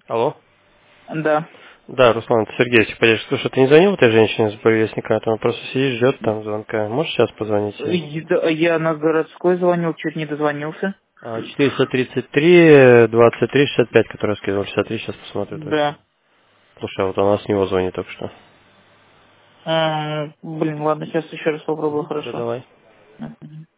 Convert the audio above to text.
Алло? Да. Да, Руслан, это Сергей Чепалевич. Слушай, ты не звонил этой женщине с буревестника? Там просто сидит, ждет там звонка. Можешь сейчас позвонить ей? Да, я на городской звонил, чуть не дозвонился. 433 23 65, который я скидывал. 63, сейчас посмотрю точно. Да. Слушай, а вот она с него звонит только что. Блин, ладно, сейчас еще раз попробую, Да хорошо. давай. Мгм.